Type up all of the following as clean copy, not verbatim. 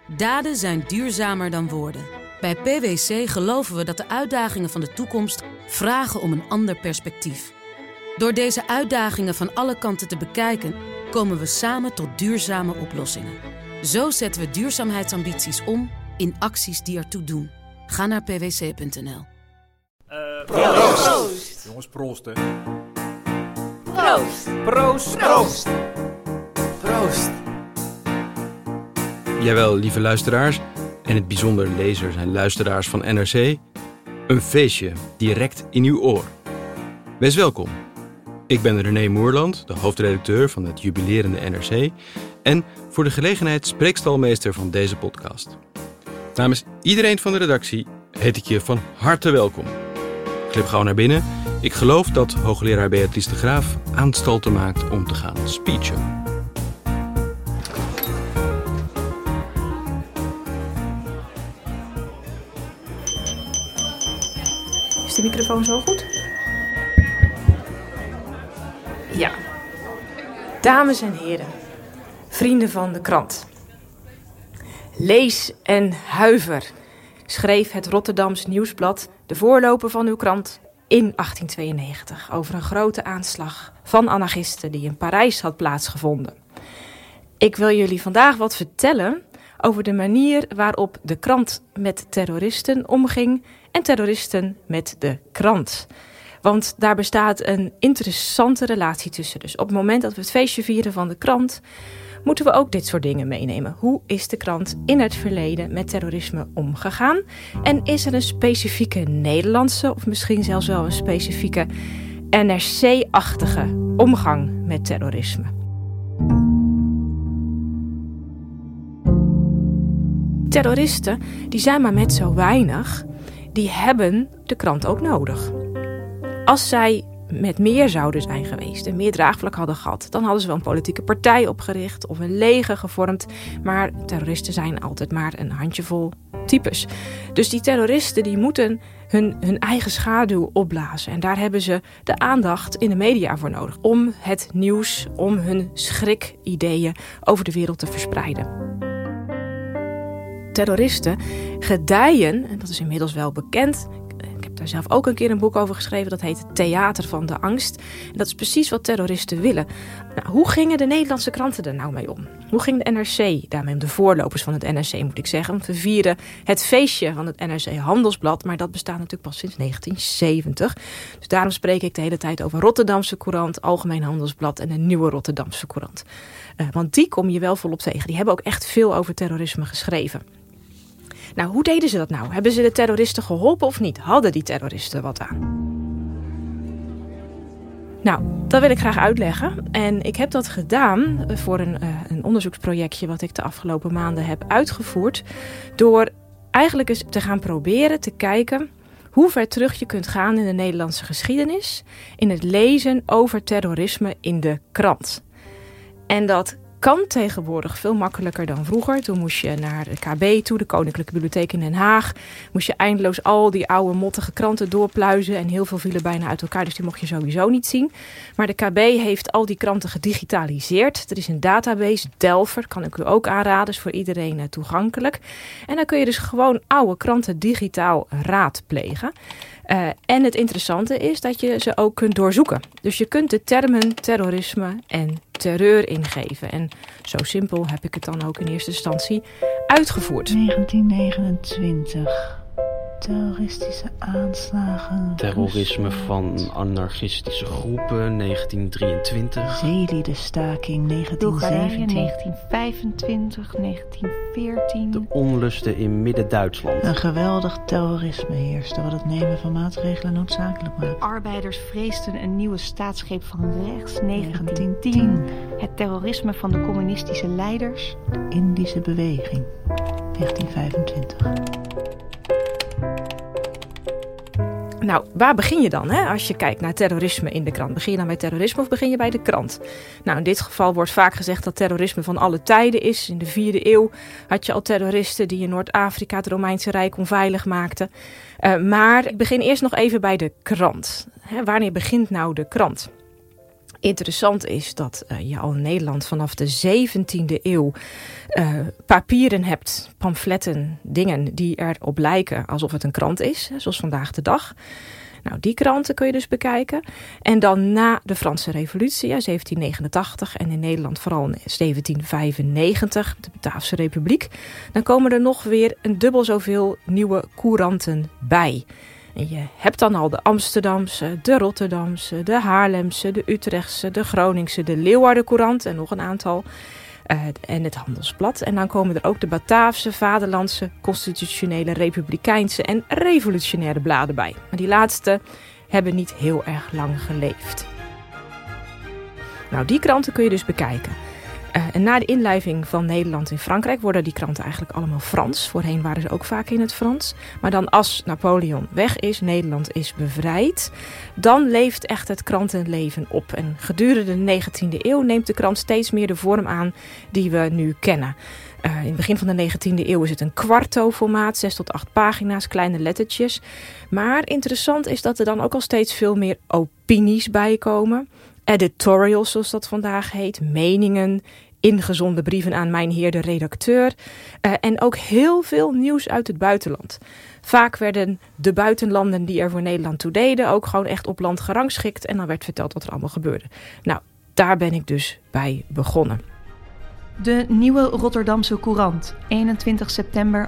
Daden zijn duurzamer dan woorden. Bij PwC geloven we dat de uitdagingen van de toekomst vragen om een ander perspectief. Door deze uitdagingen van alle kanten te bekijken, komen we samen tot duurzame oplossingen. Zo zetten we duurzaamheidsambities om in acties die ertoe doen. Ga naar pwc.nl. Proost! Jongens, proost hè. Proost! Proost! Proost! Proost! Jawel, lieve luisteraars, en in het bijzonder lezers en luisteraars van NRC, een feestje direct in uw oor. Wees welkom. Ik ben René Moerland, de hoofdredacteur van het jubilerende NRC en voor de gelegenheid spreekstalmeester van deze podcast. Namens iedereen van de redactie heet ik je van harte welkom. Glip gauw naar binnen. Ik geloof dat hoogleraar Beatrice de Graaf aanstalten maakt om te gaan speechen. Is de microfoon zo goed? Ja. Dames en heren, vrienden van de krant. Lees en huiver, schreef het Rotterdams Nieuwsblad, de voorloper van uw krant, in 1892 over een grote aanslag van anarchisten die in Parijs had plaatsgevonden. Ik wil jullie vandaag wat vertellen over de manier waarop de krant met terroristen omging en terroristen met de krant. Want daar bestaat een interessante relatie tussen. Dus op het moment dat we het feestje vieren van de krant, moeten we ook dit soort dingen meenemen. Hoe is de krant in het verleden met terrorisme omgegaan? En is er een specifieke Nederlandse of misschien zelfs wel een specifieke NRC-achtige omgang met terrorisme? Terroristen, die zijn maar met zo weinig, die hebben de krant ook nodig. Als zij met meer zouden zijn geweest en meer draagvlak hadden gehad, dan hadden ze wel een politieke partij opgericht of een leger gevormd. Maar terroristen zijn altijd maar een handjevol types. Dus die terroristen die moeten hun eigen schaduw opblazen. En daar hebben ze de aandacht in de media voor nodig. Om het nieuws, om hun schrikideeën over de wereld te verspreiden. Terroristen gedijen, en dat is inmiddels wel bekend. Ik heb daar zelf ook een keer een boek over geschreven. Dat heet Theater van de Angst. En dat is precies wat terroristen willen. Nou, hoe gingen de Nederlandse kranten er nou mee om? Hoe ging de NRC daarmee om? De voorlopers van het NRC moet ik zeggen. We vieren het feestje van het NRC Handelsblad. Maar dat bestaat natuurlijk pas sinds 1970. Dus daarom spreek ik de hele tijd over Rotterdamse Courant, Algemeen Handelsblad en de Nieuwe Rotterdamse Courant. Want die kom je wel volop tegen. Die hebben ook echt veel over terrorisme geschreven. Nou, hoe deden ze dat nou? Hebben ze de terroristen geholpen of niet? Hadden die terroristen wat aan? Nou, dat wil ik graag uitleggen. En ik heb dat gedaan voor een onderzoeksprojectje wat ik de afgelopen maanden heb uitgevoerd. Door eigenlijk eens te gaan proberen te kijken hoe ver terug je kunt gaan in de Nederlandse geschiedenis in het lezen over terrorisme in de krant. En dat kan tegenwoordig veel makkelijker dan vroeger. Toen moest je naar de KB toe, de Koninklijke Bibliotheek in Den Haag. Moest je eindeloos al die oude mottige kranten doorpluizen. En heel veel vielen bijna uit elkaar, dus die mocht je sowieso niet zien. Maar de KB heeft al die kranten gedigitaliseerd. Er is een database, Delver, kan ik u ook aanraden. Is voor iedereen toegankelijk. En dan kun je dus gewoon oude kranten digitaal raadplegen. En het interessante is dat je ze ook kunt doorzoeken. Dus je kunt de termen terrorisme en terreur ingeven. En zo simpel heb ik het dan ook in eerste instantie uitgevoerd. 1929. Terroristische aanslagen. Terrorisme van anarchistische groepen, 1923. Zeeliedestaking, 1917. 1925, 1914. De onlusten in Midden-Duitsland. Een geweldig terrorisme heerste wat het nemen van maatregelen noodzakelijk maakt. Arbeiders vreesden een nieuwe staatsgreep van rechts, 1910. Het terrorisme van de communistische leiders. De Indische beweging, 1925. Nou, waar begin je dan als je kijkt naar terrorisme in de krant? Begin je dan bij terrorisme of begin je bij de krant? Nou, in dit geval wordt vaak gezegd dat terrorisme van alle tijden is. In de 4e eeuw had je al terroristen die in Noord-Afrika het Romeinse Rijk onveilig maakten. Maar ik begin eerst nog even bij de krant. Wanneer begint nou de krant? Interessant is dat je al in Nederland vanaf de 17e eeuw papieren hebt, pamfletten, dingen die erop lijken alsof het een krant is, zoals vandaag de dag. Nou, die kranten kun je dus bekijken. En dan na de Franse Revolutie, 1789 en in Nederland vooral in 1795, de Bataafse Republiek, dan komen er nog weer een dubbel zoveel nieuwe couranten bij. En je hebt dan al de Amsterdamse, de Rotterdamse, de Haarlemse, de Utrechtse, de Groningse, de Leeuwarden-courant en nog een aantal. En het Handelsblad. En dan komen er ook de Bataafse, Vaderlandse, Constitutionele, Republikeinse en Revolutionaire bladen bij. Maar die laatste hebben niet heel erg lang geleefd. Nou, die kranten kun je dus bekijken. En na de inlijving van Nederland in Frankrijk worden die kranten eigenlijk allemaal Frans. Voorheen waren ze ook vaak in het Frans. Maar dan als Napoleon weg is, Nederland is bevrijd, dan leeft echt het krantenleven op. En gedurende de 19e eeuw neemt de krant steeds meer de vorm aan die we nu kennen. In het begin van de 19e eeuw is het een kwarto-formaat, 6 tot 8 pagina's, kleine lettertjes. Maar interessant is dat er dan ook al steeds veel meer opinies bij komen. Editorials, zoals dat vandaag heet, meningen, ingezonden brieven aan mijn heer de redacteur. En ook heel veel nieuws uit het buitenland. Vaak werden de buitenlanden die er voor Nederland toe deden ook gewoon echt op land gerangschikt. En dan werd verteld wat er allemaal gebeurde. Nou, daar ben ik dus bij begonnen. De Nieuwe Rotterdamse Courant, 21 september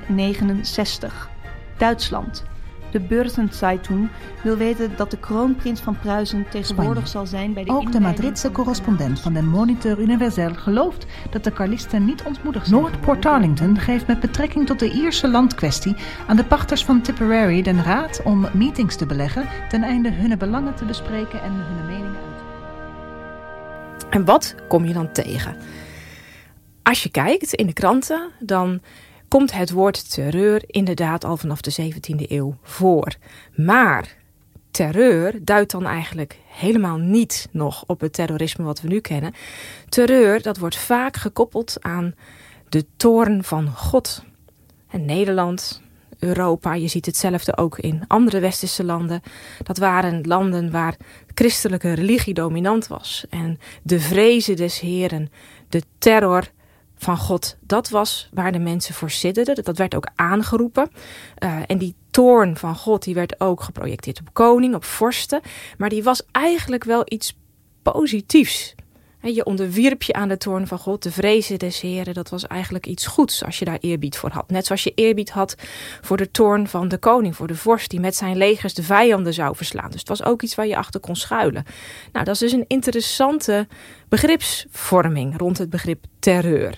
1869. Duitsland. De Börsenzeitung wil weten dat de kroonprins van Pruisen tegenwoordig zal zijn bij de Ook de Madridse correspondent van de Moniteur Universel gelooft dat de Carlisten niet ontmoedigd zijn. Lord Port Darlington geeft met betrekking tot de Ierse landkwestie aan de pachters van Tipperary den raad om meetings te beleggen ten einde hun belangen te bespreken en hun meningen uit te brengen. En wat kom je dan tegen? Als je kijkt in de kranten, dan komt het woord terreur inderdaad al vanaf de 17e eeuw voor. Maar terreur duidt dan eigenlijk helemaal niet nog op het terrorisme wat we nu kennen. Terreur, dat wordt vaak gekoppeld aan de toorn van God. En Nederland, Europa, je ziet hetzelfde ook in andere westerse landen. Dat waren landen waar christelijke religie dominant was. En de vrezen des Heren, de terror van God, dat was waar de mensen voor sidderden. Dat werd ook aangeroepen. En die toorn van God, die werd ook geprojecteerd op koning, op vorsten. Maar die was eigenlijk wel iets positiefs. Je onderwierp je aan de toorn van God, de vrezen des Heren. Dat was eigenlijk iets goeds als je daar eerbied voor had. Net zoals je eerbied had voor de toorn van de koning, voor de vorst die met zijn legers de vijanden zou verslaan. Dus het was ook iets waar je achter kon schuilen. Nou, dat is dus een interessante begripsvorming rond het begrip terreur.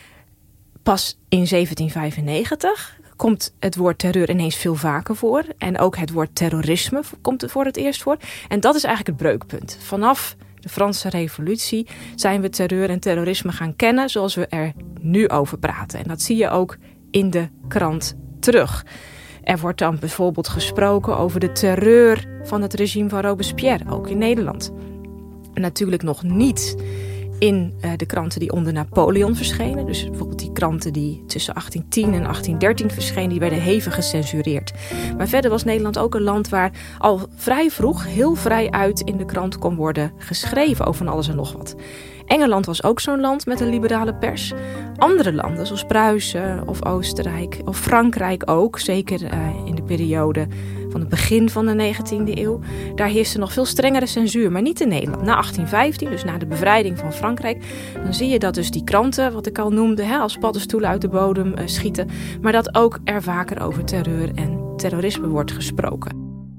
Pas in 1795 komt het woord terreur ineens veel vaker voor. En ook het woord terrorisme komt er voor het eerst voor. En dat is eigenlijk het breukpunt. Vanaf de Franse Revolutie zijn we terreur en terrorisme gaan kennen zoals we er nu over praten. En dat zie je ook in de krant terug. Er wordt dan bijvoorbeeld gesproken over de terreur van het regime van Robespierre, ook in Nederland. En natuurlijk nog niet in de kranten die onder Napoleon verschenen. Dus bijvoorbeeld die kranten die tussen 1810 en 1813 verschenen, die werden hevig gecensureerd. Maar verder was Nederland ook een land waar al vrij vroeg heel vrij uit in de krant kon worden geschreven over van alles en nog wat. Engeland was ook zo'n land met een liberale pers. Andere landen zoals Pruisen of Oostenrijk of Frankrijk ook, zeker in de periode van het begin van de 19e eeuw. Daar heerste nog veel strengere censuur, maar niet in Nederland. Na 1815, dus na de bevrijding van Frankrijk, dan zie je dat dus die kranten, wat ik al noemde, als paddenstoelen uit de bodem schieten. Maar dat ook er vaker over terreur en terrorisme wordt gesproken.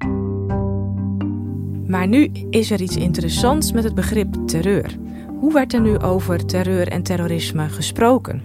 Maar nu is er iets interessants met het begrip terreur. Hoe werd er nu over terreur en terrorisme gesproken?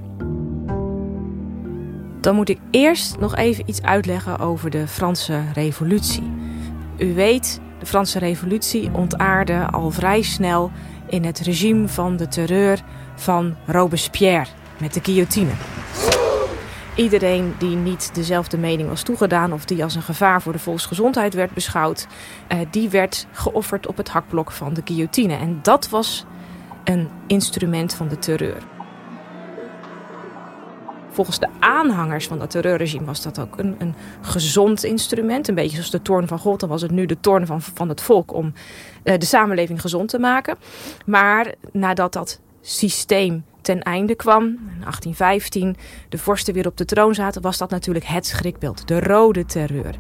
Dan moet ik eerst nog even iets uitleggen over de Franse Revolutie. U weet, de Franse Revolutie ontaarde al vrij snel in het regime van de terreur van Robespierre met de guillotine. Iedereen die niet dezelfde mening was toegedaan of die als een gevaar voor de volksgezondheid werd beschouwd, die werd geofferd op het hakblok van de guillotine. En dat was een instrument van de terreur. Volgens de aanhangers van dat terreurregime was dat ook een gezond instrument. Een beetje zoals de toorn van God. Dan was het nu de toorn van het volk om de samenleving gezond te maken. Maar nadat dat systeem ten einde kwam, in 1815, de vorsten weer op de troon zaten, was dat natuurlijk het schrikbeeld. De rode terreur.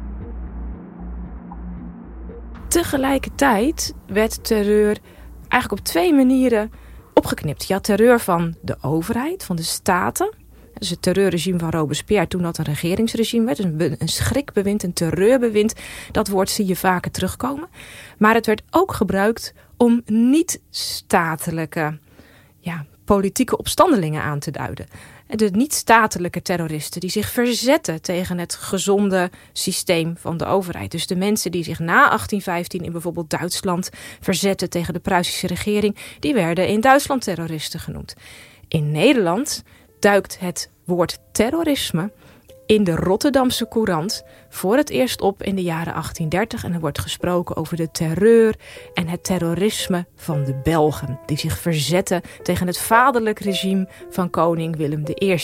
Tegelijkertijd werd terreur eigenlijk op 2 manieren opgeknipt. Je had terreur van de overheid, van de staten. Dus het terreurregime van Robespierre, toen dat een regeringsregime werd. Een schrikbewind, een terreurbewind. Dat woord zie je vaker terugkomen. Maar het werd ook gebruikt om niet-statelijke politieke opstandelingen aan te duiden. De niet-statelijke terroristen die zich verzetten tegen het gezonde systeem van de overheid. Dus de mensen die zich na 1815 in bijvoorbeeld Duitsland verzetten tegen de Pruisische regering, die werden in Duitsland terroristen genoemd. In Nederland duikt het woord terrorisme in de Rotterdamse Courant voor het eerst op in de jaren 1830. En er wordt gesproken over de terreur en het terrorisme van de Belgen, die zich verzetten tegen het vaderlijk regime van koning Willem I.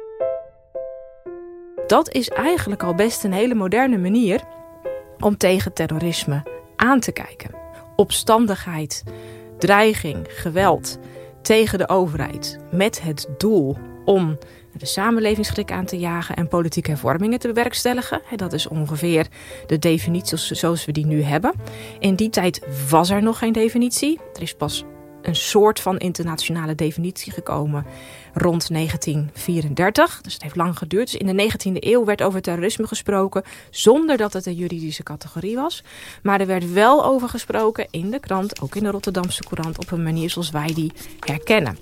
Dat is eigenlijk al best een hele moderne manier om tegen terrorisme aan te kijken. Opstandigheid, dreiging, geweld tegen de overheid met het doel om de samenlevingsschrik aan te jagen en politieke hervormingen te bewerkstelligen. Dat is ongeveer de definitie zoals we die nu hebben. In die tijd was er nog geen definitie. Er is pas een soort van internationale definitie gekomen rond 1934. Dus het heeft lang geduurd. Dus in de 19e eeuw werd over terrorisme gesproken zonder dat het een juridische categorie was. Maar er werd wel over gesproken in de krant, ook in de Rotterdamse Courant, op een manier zoals wij die herkennen.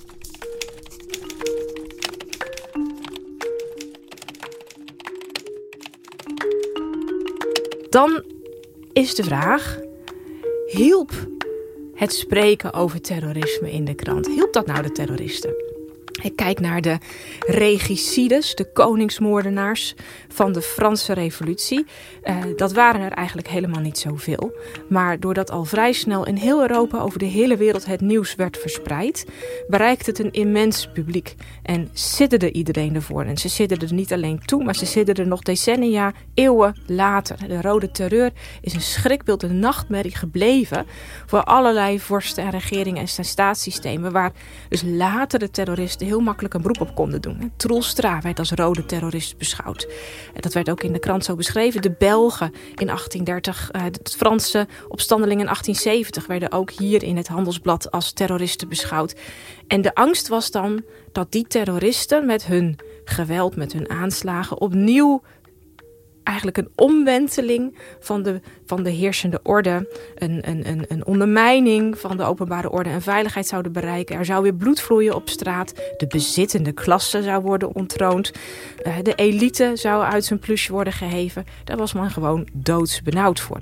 Dan is de vraag, hielp het spreken over terrorisme in de krant? Hielp dat nou de terroristen? Ik kijk naar de regicides, de koningsmoordenaars van de Franse revolutie. Dat waren er eigenlijk helemaal niet zoveel. Maar doordat al vrij snel in heel Europa over de hele wereld het nieuws werd verspreid, bereikte het een immens publiek. En sidderde iedereen ervoor. En ze sidderden er niet alleen toe, maar ze sidderden er nog decennia, eeuwen later. De rode terreur is een schrikbeeld, een nachtmerrie gebleven voor allerlei vorsten en regeringen en staatssystemen, waar dus later de terroristen heel makkelijk een beroep op konden doen. Troelstra werd als rode terrorist beschouwd. Dat werd ook in de krant zo beschreven. De Belgen in 1830, de Franse opstandelingen in 1870 werden ook hier in het Handelsblad als terroristen beschouwd. En de angst was dan dat die terroristen met hun geweld, met hun aanslagen, opnieuw eigenlijk een omwenteling van de heersende orde, een ondermijning van de openbare orde en veiligheid zouden bereiken. Er zou weer bloed vloeien op straat. De bezittende klasse zou worden ontroond. De elite zou uit zijn plusje worden geheven. Daar was men gewoon doodsbenauwd voor.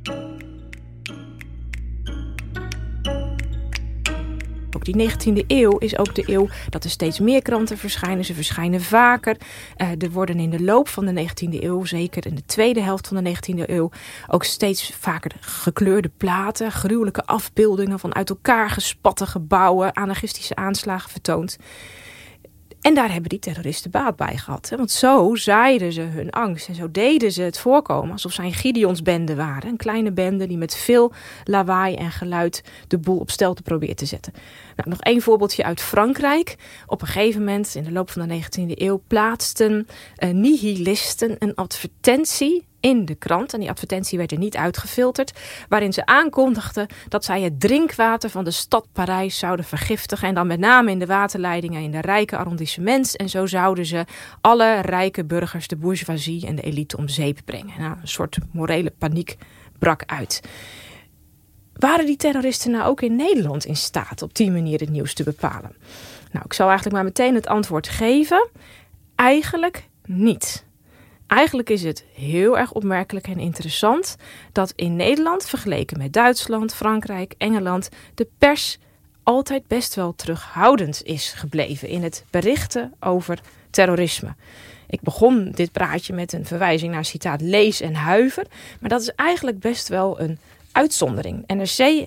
Ook die 19e eeuw is ook de eeuw dat er steeds meer kranten verschijnen. Ze verschijnen vaker. Er worden in de loop van de 19e eeuw, zeker in de tweede helft van de 19e eeuw, ook steeds vaker gekleurde platen, gruwelijke afbeeldingen van uit elkaar gespatte gebouwen, anarchistische aanslagen vertoond. En daar hebben die terroristen baat bij gehad. Want zo zaaiden ze hun angst. En zo deden ze het voorkomen alsof zij een Gideonsbende waren. Een kleine bende die met veel lawaai en geluid de boel op stelte probeert te zetten. Nou, nog 1 voorbeeldje uit Frankrijk. Op een gegeven moment in de loop van de 19e eeuw plaatsten nihilisten een advertentie in de krant. En die advertentie werd er niet uitgefilterd. Waarin ze aankondigden dat zij het drinkwater van de stad Parijs zouden vergiftigen. En dan met name in de waterleidingen in de rijke arrondissements. En zo zouden ze alle rijke burgers, de bourgeoisie en de elite om zeep brengen. Nou, een soort morele paniek brak uit. Waren die terroristen nou ook in Nederland in staat op die manier het nieuws te bepalen? Nou, ik zal eigenlijk maar meteen het antwoord geven. Eigenlijk niet. Eigenlijk is het heel erg opmerkelijk en interessant dat in Nederland, vergeleken met Duitsland, Frankrijk, Engeland, de pers altijd best wel terughoudend is gebleven in het berichten over terrorisme. Ik begon dit praatje met een verwijzing naar citaat Lees en Huiver, maar dat is eigenlijk best wel een uitzondering. NRC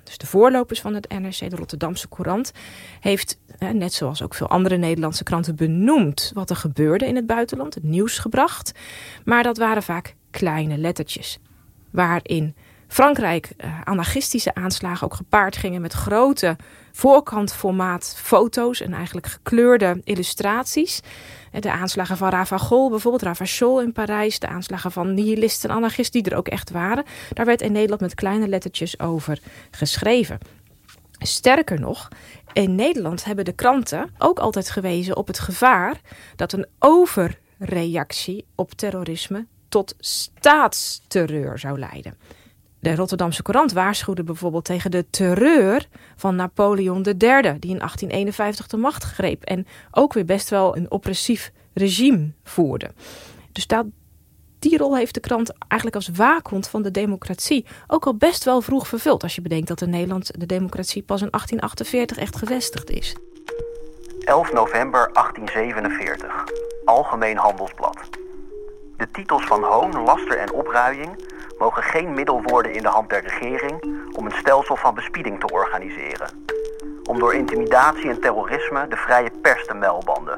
dus de voorlopers van het NRC, de Rotterdamse Courant, heeft, net zoals ook veel andere Nederlandse kranten, benoemd wat er gebeurde in het buitenland, het nieuws gebracht. Maar dat waren vaak kleine lettertjes, waarin Frankrijk anarchistische aanslagen ook gepaard gingen met grote voorkantformaat foto's en eigenlijk gekleurde illustraties. De aanslagen van Ravagol, bijvoorbeeld Ravachol in Parijs, de aanslagen van nihilisten en anarchisten die er ook echt waren. Daar werd in Nederland met kleine lettertjes over geschreven. Sterker nog, in Nederland hebben de kranten ook altijd gewezen op het gevaar dat een overreactie op terrorisme tot staatsterreur zou leiden. De Rotterdamse Courant waarschuwde bijvoorbeeld tegen de terreur van Napoleon III, die in 1851 de macht greep en ook weer best wel een oppressief regime voerde. Dus die rol heeft de krant eigenlijk als waakhond van de democratie ook al best wel vroeg vervuld, als je bedenkt dat in Nederland de democratie pas in 1848 echt gevestigd is. 11 november 1847. Algemeen Handelsblad. De titels van hoon, laster en opruiing mogen geen middel worden in de hand der regering om een stelsel van bespieding te organiseren. Om door intimidatie en terrorisme de vrije pers te muilbanden.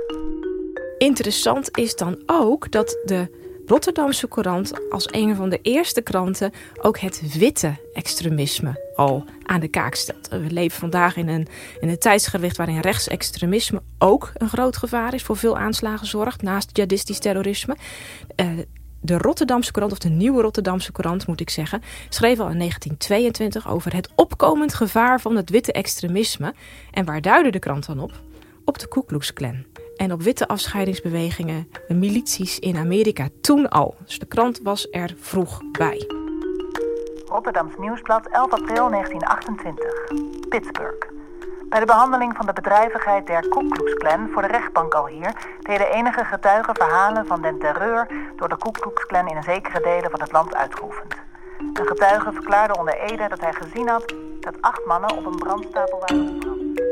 Interessant is dan ook dat de Rotterdamse Courant als een van de eerste kranten ook het witte extremisme al aan de kaak stelt. We leven vandaag in een tijdsgewicht waarin rechtsextremisme ook een groot gevaar is, voor veel aanslagen zorgt, naast jihadistisch terrorisme. De Rotterdamse Courant, of de nieuwe Rotterdamse Courant moet ik zeggen, schreef al in 1922 over het opkomend gevaar van het witte extremisme. En waar duidde de krant dan op? Op de Ku Klux Klan. En op witte afscheidingsbewegingen, de milities in Amerika toen al. Dus de krant was er vroeg bij. Rotterdams Nieuwsblad, 11 april 1928. Pittsburgh. Bij de behandeling van de bedrijvigheid der Ku Klux Klan voor de rechtbank alhier deden enige getuigen verhalen van den terreur door de Ku Klux Klan in zekere delen van het land uitgeoefend. Een getuige verklaarde onder ede dat hij gezien had dat 8 mannen op een brandstapel waren gebrand.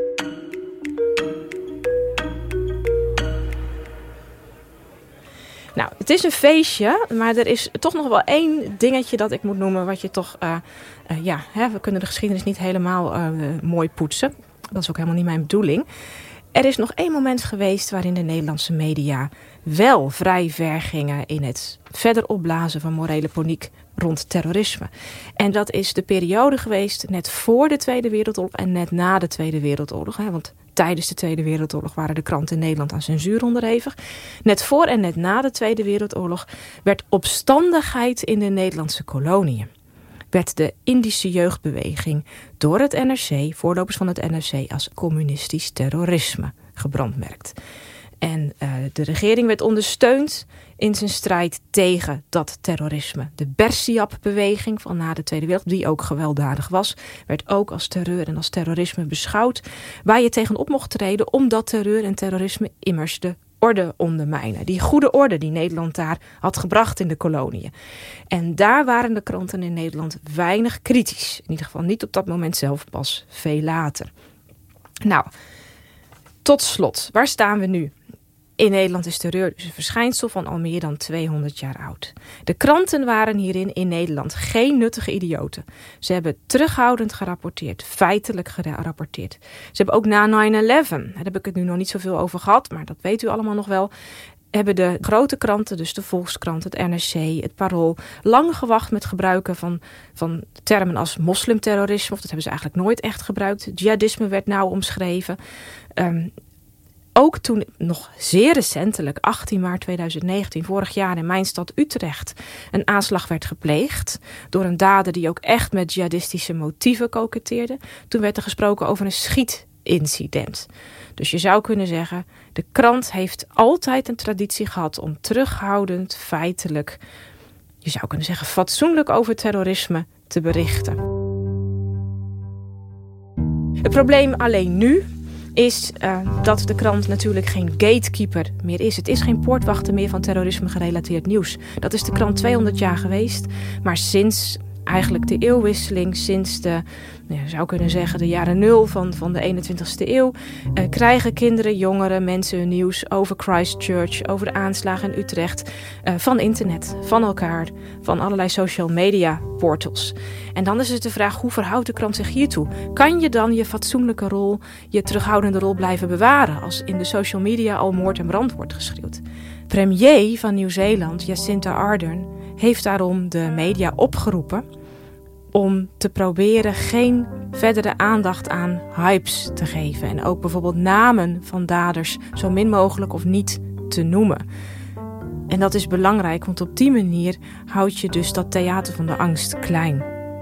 Nou, het is een feestje, maar er is toch nog wel één dingetje dat ik moet noemen, wat je toch, we kunnen de geschiedenis niet helemaal mooi poetsen. Dat is ook helemaal niet mijn bedoeling. Er is nog één moment geweest waarin de Nederlandse media wel vrij ver gingen in het verder opblazen van morele paniek rond terrorisme. En dat is de periode geweest net voor de Tweede Wereldoorlog en net na de Tweede Wereldoorlog. Want tijdens de Tweede Wereldoorlog waren de kranten in Nederland aan censuur onderhevig. Net voor en net na de Tweede Wereldoorlog werd opstandigheid in de Nederlandse koloniën. Werd de Indische jeugdbeweging door het NRC, voorlopers van het NRC, als communistisch terrorisme gebrandmerkt. En de regering werd ondersteund in zijn strijd tegen dat terrorisme. De Bersiap-beweging van na de Tweede Wereldoorlog, die ook gewelddadig was, werd ook als terreur en als terrorisme beschouwd, waar je tegenop mocht treden omdat terreur en terrorisme immers de orde ondermijnen. Die goede orde die Nederland daar had gebracht in de koloniën. En daar waren de kranten in Nederland weinig kritisch. In ieder geval niet op dat moment zelf, pas veel later. Nou, tot slot, waar staan we nu? In Nederland is terreur dus een verschijnsel van al meer dan 200 jaar oud. De kranten waren hierin in Nederland geen nuttige idioten. Ze hebben terughoudend gerapporteerd, feitelijk gerapporteerd. Ze hebben ook na 9/11, daar heb ik het nu nog niet zoveel over gehad, maar dat weet u allemaal nog wel, hebben de grote kranten, dus de Volkskrant, het NRC, het Parool, lang gewacht met gebruiken van termen als moslimterrorisme, of dat hebben ze eigenlijk nooit echt gebruikt. Jihadisme werd nauw omschreven. Ook toen nog zeer recentelijk, 18 maart 2019, vorig jaar in mijn stad Utrecht, een aanslag werd gepleegd door een dader die ook echt met jihadistische motieven koketteerde. Toen werd er gesproken over een schietincident. Dus je zou kunnen zeggen, de krant heeft altijd een traditie gehad om terughoudend, feitelijk, je zou kunnen zeggen fatsoenlijk over terrorisme te berichten. Het probleem alleen nu is dat de krant natuurlijk geen gatekeeper meer is. Het is geen poortwachter meer van terrorisme gerelateerd nieuws. Dat is de krant 200 jaar geweest. Maar sinds eigenlijk de eeuwwisseling sinds de, je zou kunnen zeggen, de jaren 0 van de 21ste eeuw, krijgen kinderen, jongeren, mensen hun nieuws over Christchurch, over de aanslagen in Utrecht, van internet, van elkaar, van allerlei social media portals. En dan is het de vraag, hoe verhoudt de krant zich hiertoe? Kan je dan je fatsoenlijke rol, je terughoudende rol blijven bewaren als in de social media al moord en brand wordt geschreeuwd? Premier van Nieuw-Zeeland, Jacinda Ardern, heeft daarom de media opgeroepen om te proberen geen verdere aandacht aan hypes te geven. En ook bijvoorbeeld namen van daders zo min mogelijk of niet te noemen. En dat is belangrijk, want op die manier houd je dus dat theater van de angst klein.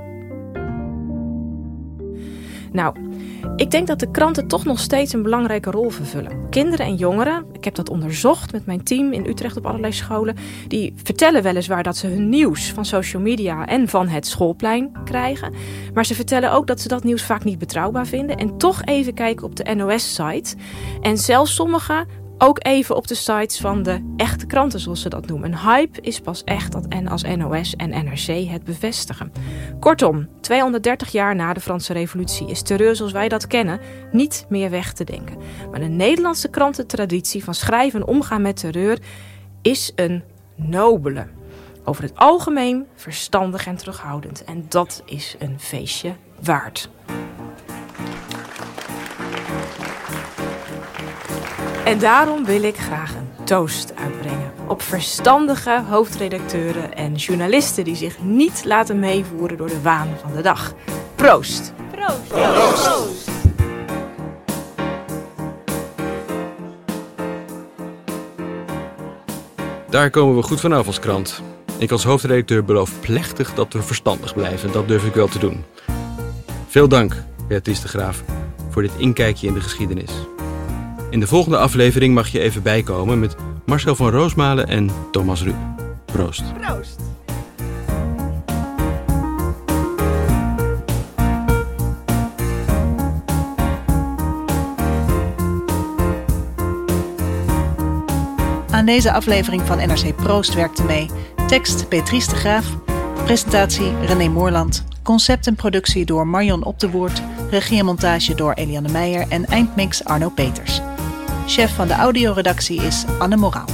Nou, ik denk dat de kranten toch nog steeds een belangrijke rol vervullen. Kinderen en jongeren, ik heb dat onderzocht met mijn team in Utrecht op allerlei scholen, die vertellen weliswaar dat ze hun nieuws van social media en van het schoolplein krijgen. Maar ze vertellen ook dat ze dat nieuws vaak niet betrouwbaar vinden en toch even kijken op de NOS-site. En zelfs sommigen ook even op de sites van de echte kranten, zoals ze dat noemen. Een hype is pas echt als NOS en NRC het bevestigen. Kortom, 230 jaar na de Franse Revolutie is terreur zoals wij dat kennen niet meer weg te denken. Maar de Nederlandse krantentraditie van schrijven en omgaan met terreur is een nobele. Over het algemeen verstandig en terughoudend. En dat is een feestje waard. En daarom wil ik graag een toast uitbrengen op verstandige hoofdredacteuren en journalisten die zich niet laten meevoeren door de waan van de dag. Proost! Proost! Proost! Proost! Daar komen we goed vanaf als krant. Ik als hoofdredacteur beloof plechtig dat we verstandig blijven. Dat durf ik wel te doen. Veel dank, Beatrice de Graaf, voor dit inkijkje in de geschiedenis. In de volgende aflevering mag je even bijkomen met Marcel van Roosmalen en Thomas Rup. Proost. Proost. Aan deze aflevering van NRC Proost werkte mee tekst Beatrice de Graaf, presentatie René Moorland, concept en productie door Marion Op de Woerd, regie en montage door Eliane Meijer en eindmix Arno Peters. Chef van de audioredactie is Anne Moraal.